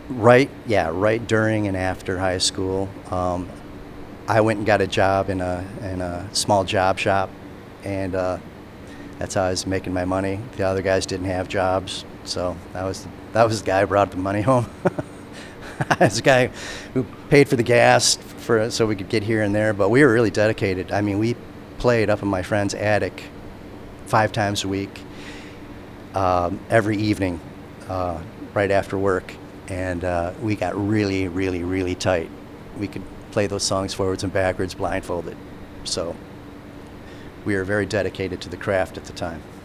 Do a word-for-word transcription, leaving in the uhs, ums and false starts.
Right, yeah, right during and after high school, um, I went and got a job in a in a small job shop, and uh, that's how I was making my money. The other guys didn't have jobs, so that was that was the guy who brought the money home. This guy who paid for the gas for so we could get here and there. But we were really dedicated. I mean, we played up in my friend's attic five times a week, um, every evening, uh, right after work, and uh, we got really, really, really tight. We could play those songs forwards and backwards blindfolded. So we were very dedicated to the craft at the time.